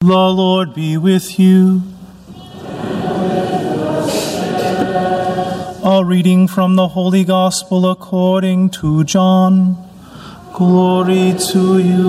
The Lord be with you. A reading from the Holy Gospel according to John. Glory to you,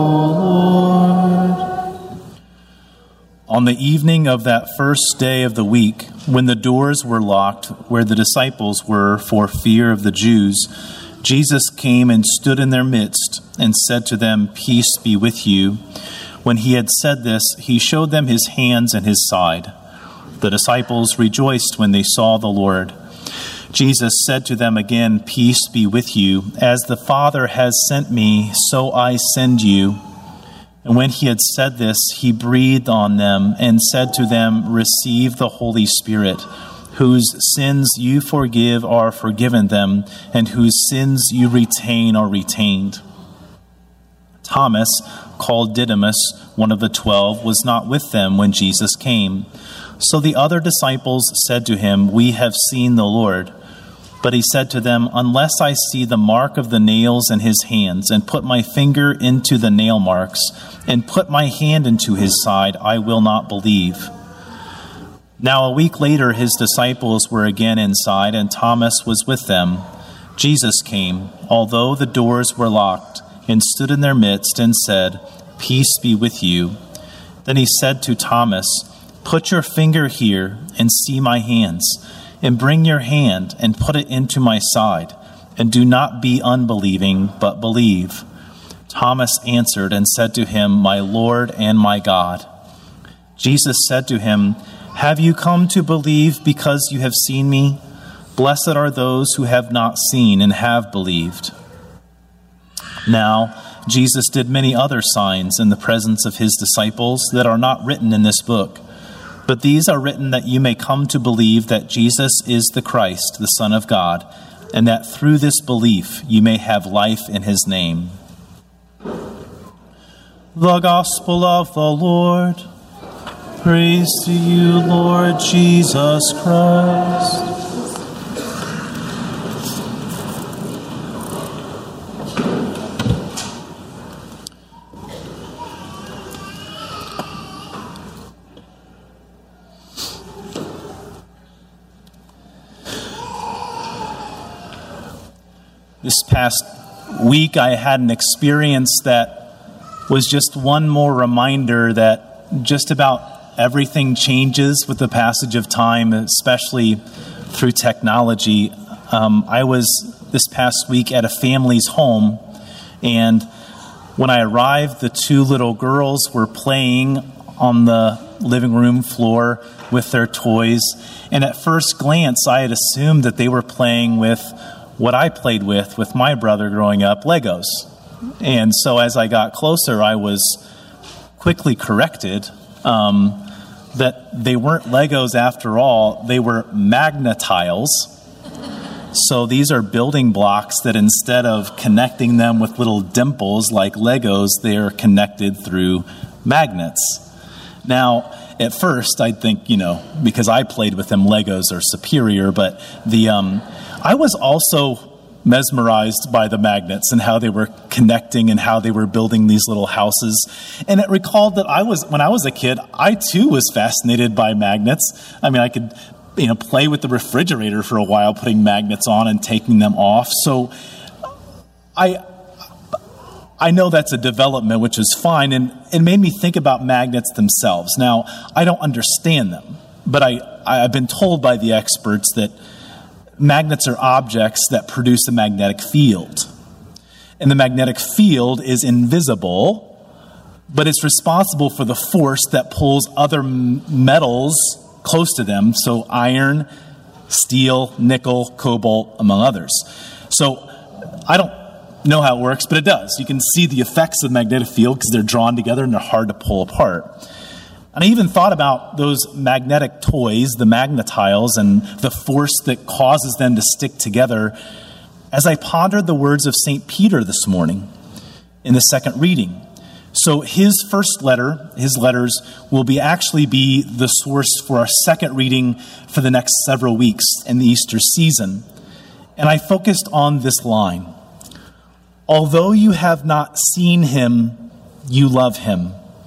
O Lord. On the evening of that first day of the week, when the doors were locked where the disciples were for fear of the Jews, Jesus came and stood in their midst and said to them, "Peace be with you." When he had said this, he showed them his hands and his side. The disciples rejoiced when they saw the Lord. Jesus said to them again, "Peace be with you. As the Father has sent me, so I send you." And when he had said this, he breathed on them and said to them, "Receive the Holy Spirit. Whose sins you forgive are forgiven them, and whose sins you retain are retained." Thomas, called Didymus, one of the 12, was not with them when Jesus came. So the other disciples said to him, "We have seen the Lord." But he said to them, "Unless I see the mark of the nails in his hands, and put my finger into the nail marks, and put my hand into his side, I will not believe." Now a week later his disciples were again inside, and Thomas was with them. Jesus came, although the doors were locked, and stood in their midst and said, "Peace be with you." Then he said to Thomas, "Put your finger here and see my hands, and bring your hand and put it into my side, and do not be unbelieving, but believe." Thomas answered and said to him, "My Lord and my God." Jesus said to him, "Have you come to believe because you have seen me? Blessed are those who have not seen and have believed." Now, Jesus did many other signs in the presence of his disciples that are not written in this book. But these are written that you may come to believe that Jesus is the Christ, the Son of God, and that through this belief you may have life in his name. The Gospel of the Lord. Praise to you, Lord Jesus Christ. This past week, I had an experience that was just one more reminder that just about everything changes with the passage of time, especially through technology. I was this past week at a family's home, and when I arrived, the two little girls were playing on the living room floor with their toys. And at first glance, I had assumed that they were playing with what I played with my brother growing up, Legos. And so as I got closer, I was quickly corrected that they weren't Legos after all. They were Magnetiles. So these are building blocks that instead of connecting them with little dimples like Legos, they are connected through magnets. Now, at first, I'd think, because I played with them, Legos are superior, but I was also mesmerized by the magnets and how they were connecting and how they were building these little houses. And it recalled that when I was a kid, I too was fascinated by magnets. I mean, I could, play with the refrigerator for a while, putting magnets on and taking them off. So I know that's a development, which is fine, and it made me think about magnets themselves. Now, I don't understand them, but I've been told by the experts that magnets are objects that produce a magnetic field. And the magnetic field is invisible, but it's responsible for the force that pulls other metals close to them, so iron, steel, nickel, cobalt, among others. So I don't know how it works, but it does. You can see the effects of the magnetic field because they're drawn together and they're hard to pull apart. And I even thought about those magnetic toys, the Magnetiles, and the force that causes them to stick together as I pondered the words of St. Peter this morning in the second reading. So his letters will actually be the source for our second reading for the next several weeks in the Easter season. And I focused on this line: "Although you have not seen him, you love him.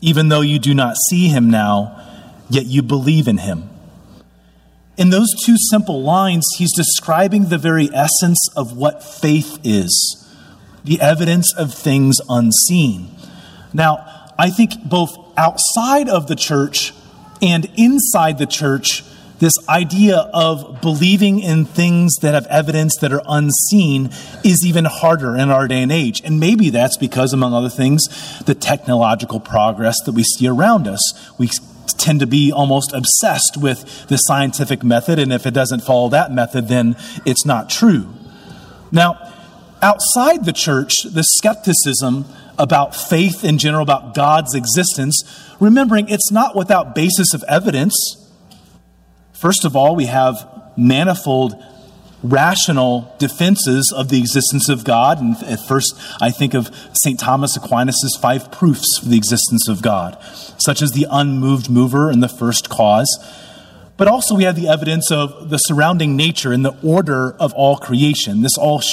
even though you do not see him now, yet you believe in him. In those two simple lines, he's describing the very essence of what faith is, the evidence of things unseen. Now, I think both outside of the church and inside the church, this idea of believing in things that have evidence that are unseen is even harder in our day and age. And maybe that's because, among other things, the technological progress that we see around us. We tend to be almost obsessed with the scientific method, and if it doesn't follow that method, then it's not true. Now, outside the church, the skepticism about faith in general, about God's existence, remembering it's not without basis of evidence. First of all, we have manifold rational defenses of the existence of God. And at first, I think of St. Thomas Aquinas' 5 proofs for the existence of God, such as the unmoved mover and the first cause. But also we have the evidence of the surrounding nature and the order of all creation. This all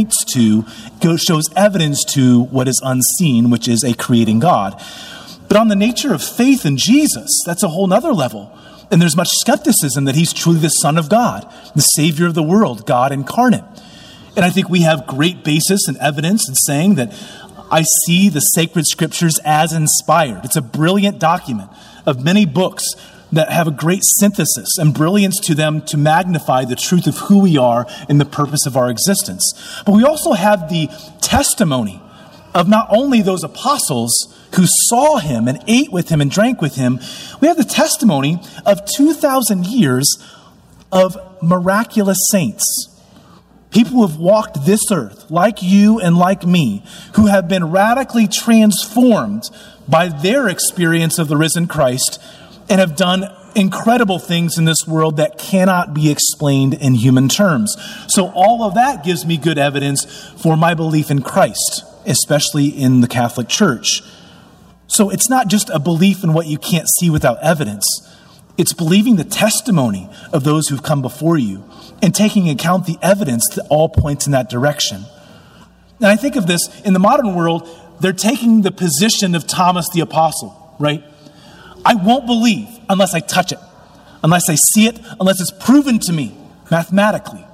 shows evidence to what is unseen, which is a creating God. But on the nature of faith in Jesus, that's a whole nother level. And there's much skepticism that he's truly the Son of God, the Savior of the world, God incarnate. And I think we have great basis and evidence in saying that I see the sacred scriptures as inspired. It's a brilliant document of many books that have a great synthesis and brilliance to them to magnify the truth of who we are and the purpose of our existence. But we also have the testimony of not only those apostles who saw him and ate with him and drank with him, we have the testimony of 2,000 years of miraculous saints. People who have walked this earth, like you and like me, who have been radically transformed by their experience of the risen Christ and have done incredible things in this world that cannot be explained in human terms. So all of that gives me good evidence for my belief in Christ, especially in the Catholic Church. So it's not just a belief in what you can't see without evidence. It's believing the testimony of those who've come before you and taking into account the evidence that all points in that direction. And I think of this, in the modern world, they're taking the position of Thomas the Apostle, right? I won't believe unless I touch it, unless I see it, unless it's proven to me mathematically.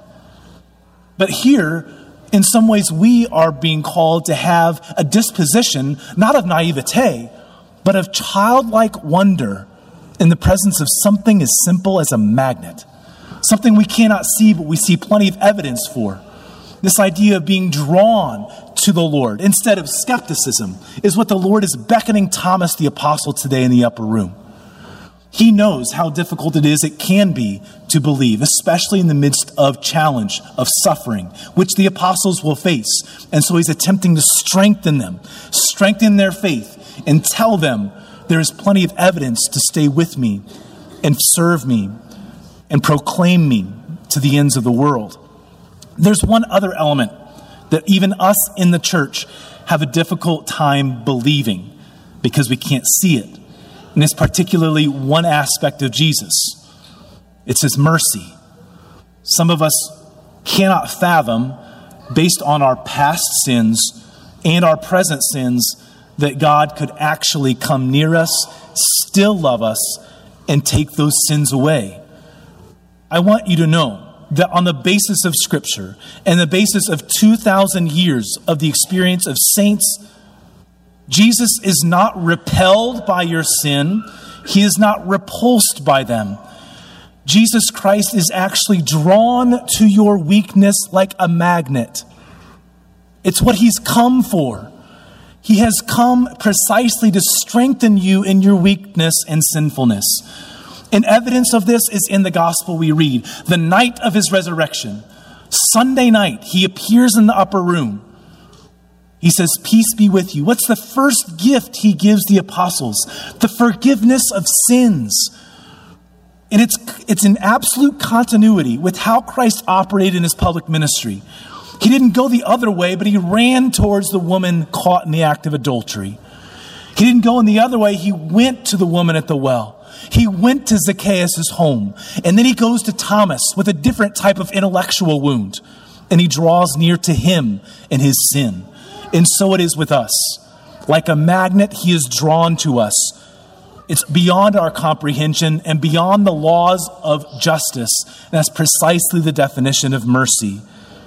But here, in some ways, we are being called to have a disposition, not of naivete, but of childlike wonder in the presence of something as simple as a magnet. Something we cannot see, but we see plenty of evidence for. This idea of being drawn to the Lord instead of skepticism is what the Lord is beckoning Thomas the Apostle today in the upper room. He knows how difficult it can be to believe, especially in the midst of challenge, of suffering, which the apostles will face. And so he's attempting to strengthen them, strengthen their faith, and tell them there is plenty of evidence to stay with me and serve me and proclaim me to the ends of the world. There's one other element that even us in the church have a difficult time believing because we can't see it. And it's particularly one aspect of Jesus. It's his mercy. Some of us cannot fathom, based on our past sins and our present sins, that God could actually come near us, still love us, and take those sins away. I want you to know that on the basis of Scripture and the basis of 2,000 years of the experience of saints, Jesus is not repelled by your sin. He is not repulsed by them. Jesus Christ is actually drawn to your weakness like a magnet. It's what he's come for. He has come precisely to strengthen you in your weakness and sinfulness. And evidence of this is in the gospel we read. The night of his resurrection, Sunday night, he appears in the upper room. He says, peace be with you. What's the first gift he gives the apostles? The forgiveness of sins. And it's in absolute continuity with how Christ operated in his public ministry. He didn't go the other way, but he ran towards the woman caught in the act of adultery. He didn't go in the other way. He went to the woman at the well. He went to Zacchaeus' home. And then he goes to Thomas with a different type of intellectual wound. And he draws near to him in his sin. And so it is with us. Like a magnet, he is drawn to us It's beyond our comprehension and beyond the laws of justice. And that's precisely the definition of mercy.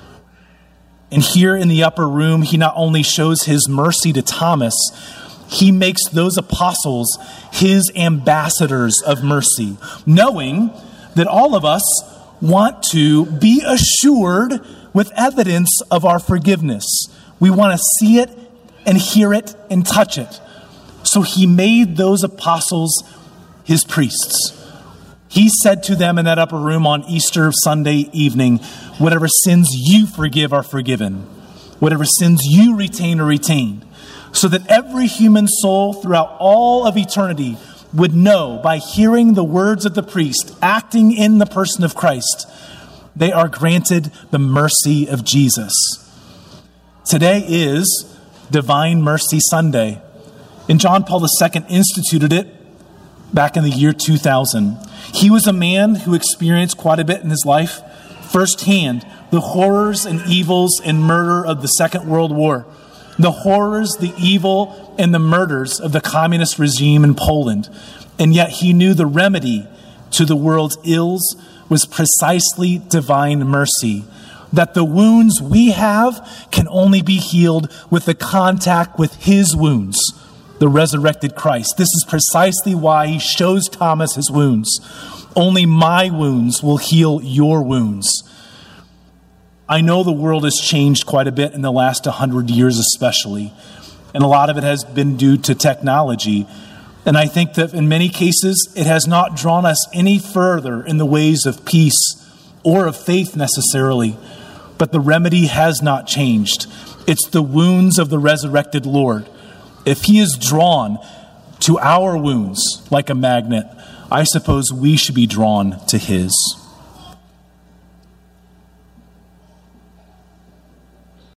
And here in the upper room, he not only shows his mercy to Thomas, he makes those apostles his ambassadors of mercy, knowing that all of us want to be assured with evidence of our forgiveness. We want to see it and hear it and touch it. So he made those apostles his priests. He said to them in that upper room on Easter Sunday evening, whatever sins you forgive are forgiven. Whatever sins you retain are retained. So that every human soul throughout all of eternity would know by hearing the words of the priest, acting in the person of Christ, they are granted the mercy of Jesus. Today is Divine Mercy Sunday. And John Paul II instituted it back in the year 2000. He was a man who experienced quite a bit in his life, firsthand, the horrors and evils and murder of the Second World War, the horrors, the evil, and the murders of the communist regime in Poland. And yet he knew the remedy to the world's ills was precisely divine mercy, that the wounds we have can only be healed with the contact with his wounds, the resurrected Christ. This is precisely why he shows Thomas his wounds. Only my wounds will heal your wounds. I know the world has changed quite a bit in the last 100 years especially, and a lot of it has been due to technology. And I think that in many cases, it has not drawn us any further in the ways of peace or of faith necessarily. But the remedy has not changed. It's the wounds of the resurrected Lord. If he is drawn to our wounds like a magnet, I suppose we should be drawn to his.